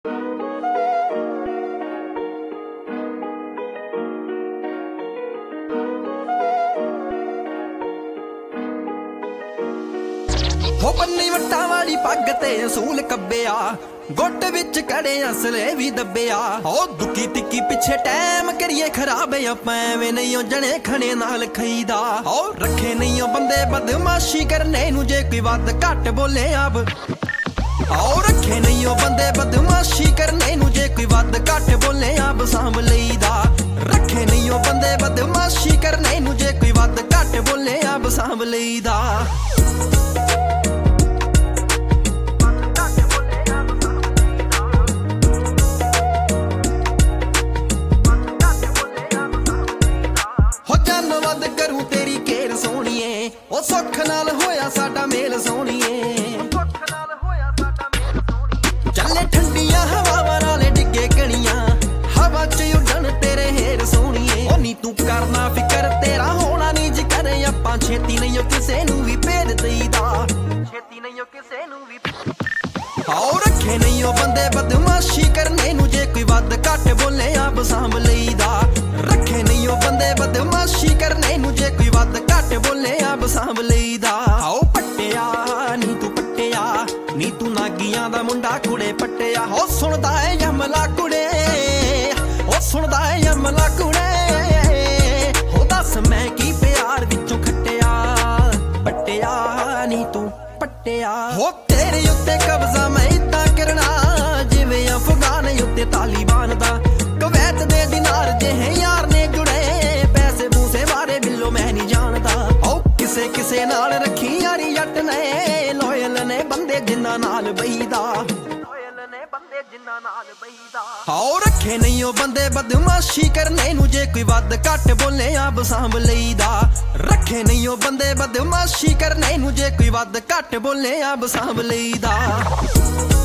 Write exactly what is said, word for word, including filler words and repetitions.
ਹੋ ਬੰਨੀ ਵੱਟਾਂ ਵਾਲੀ ਪੱਗ ਤੇ ਅਸੂਲ ਕੱਬਿਆ, ਗੁੱਟ ਵਿੱਚ ਕੜੇ ਅਸਲੇ ਵੀ ਦੱਬਿਆ। ਹੋ ਦੁੱਕੀ ਟਿੱਕੀ ਪਿੱਛੇ ਟਾਈਮ ਕਰੀਏ ਖਰਾਬ, ਆਪਾਂ ਐਵੇਂ ਨਹੀਂ ਉਹ ਜਣੇ ਖਣੇ ਨਾਲ ਖਈਦਾ। ਹੋ ਰੱਖੇ ਨਹੀਂ ਉਹ ਬੰਦੇ ਬਦਮਾਸ਼ੀ ਕਰਨੇ ਨੂੰ, ਜੇ ਕੋਈ ਵੱਧ ਘੱਟ ਬੋਲੇ ਆਬ। ਹੋ ਰੱਖੇ ਨਹੀਂ ਉਹ ਬੰਦੇ ਬਦਮਾਸ਼ੀ ਕਰਨੇ ਨੂੰ, ਜੇ ਕੋਈ ਵੱਧ ਘੱਟ ਬੋਲੇ ਆਬ ਸਾਂਭ ਲਈਦਾ। ਰੱਖੇ ਨਹੀਂ ਉਹ ਬੰਦੇ ਬਦਮਾਸ਼ੀ ਕਰਨੇ ਨੂੰ, ਜੇ ਕੋਈ ਵੱਧ ਘੱਟ ਬੋਲੇ ਆਬ ਸਾਂਭ ਲਈਦਾ। ਉਹ ਸੁੱਖ ਨਾਲ ਹੋਇਆ ਸਾਡਾ ਮੇਲ ਸੋਹਣੀਏ, ਚੱਲੇ ਠੰਡੀਆਂ ਹਵਾਵਾਂ ਨਾਲੇ ਡਿੱਗੇ ਕਣੀਆਂ, ਹਵਾ ਚ ਉੱਡਣ ਤੇਰੇ ਹੇਰ ਸੋਹਣੀਏ। ਉਹ ਨੀ ਤੂੰ ਕਰਨਾ ਫਿਕਰ, ਤੇਰਾ ਹੋਣਾ ਨੀ ਜ਼ਿਕਰ, ਆਪਾਂ ਛੇਤੀ ਨਹੀਂ ਉਹ ਕਿਸੇ ਨੂੰ ਵੀ ਭੇਜ ਦਈਦਾ। ਛੇਤੀ ਨਹੀਂ ਉਹ ਕਿਸੇ ਨੂੰ ਵੀ ਹਾਉ ਰੱਖੇ ਨਹੀਂ ਉਹ ਬੰਦੇ ਬਦਮਾਸ਼ੀ ਕਰਨੇ ਨੂੰ, ਜੇ ਕੋਈ ਵੱਧ ਘੱਟ ਬੋਲੇ ਆਪ ਸਾਂਭ ਲਈਦਾ। ਰੱਖੇ ਨਹੀਂ ਉਹ ਬੰਦੇ ਬਦਮਾਸ਼ੀ ਕਰਨੇ ਨੂੰ, ਜੇ ਕੋਈ ਵੱਧ ਘੱਟ ਬੋਲੇ ਆਪ ਸਾਂਭ ਲਈਦਾ। ਹਾਉ ਪੱਟਿਆ ਨੀ ਤੂੰ ਪੱਟਿਆ, ਨੀ ਤੂੰ ਨਾਗੀਆਂ ਦਾ ਮੁੰਡਾ ਕੁੜੇ ਪੱਟਿਆ। ਹੋ ਸੁਣਦਾ ਏ ਯਮਲਾ ਕੁੜੇ, ਹੋ ਸੁਣਦਾ ਏ ਯਮਲਾ ਕੁੜੇ। ਹੋ ਦੱਸ ਮੈਂ ਕੀ ਪਿਆਰ ਵਿੱਚੋਂ ਖੱਟਿਆ, ਪੱਟਿਆ ਨੀ ਤੂੰ ਪੱਟਿਆ। ਹੋ ਤੇਰੇ ਉੱਤੇ ਕਬਜ਼ਾ ਮੈਂ ਇਦਾਂ ਕਰਨਾ, ਜਿਵੇਂ ਅਫਗਾਨ ਉੱਤੇ ਤਾਲੀਬਾਨ ਦਾ। ਕੁਵੈਤ ਦੇ ਦਿਨਾਰ ਜਿਹੇ ਯਾਰ ਨੇ ਜੁੜੇ, ਪੈਸੇ ਪੂਸੇ ਬਾਰੇ ਬਿੱਲੋ ਮੈਂ ਨਹੀਂ ਜਾਣਦਾ। ਹੋ ਕਿਸੇ ਕਿਸੇ ਨਾਲ ਰੱਖੀ ਯਾਰੀ ਜੱਟ ਨੇ, ਲੋਇਲ ਨੇ ਬੰਦੇ ਜਿੰਨਾਂ ਨਾਲ ਬਈਦਾ। ਲੋਇਲ ਨੇ ਬੰਦੇ ਜਿੰਨਾਂ ਨਾਲ ਬਈਦਾ। ਹਾਉ ਰੱਖੇ ਨਹੀਂ ਉਹ ਬੰਦੇ ਬਦਮਾਸ਼ੀ ਕਰਨੇ ਨੂੰ, ਜੇ ਕੋਈ ਵੱਧ ਘੱਟ ਬੋਲੇ ਆਪ ਸਾਂਭ ਲਈਦਾ। ਰੱਖੇ ਨਹੀਂ ਉਹ ਬੰਦੇ ਬਦਮਾਸ਼ੀ ਕਰਨੇ ਨੂੰ, ਜੇ ਕੋਈ ਵੱਧ ਘੱਟ ਬੋਲੇ ਆਪ ਸਾਂਭ ਲਈਦਾ।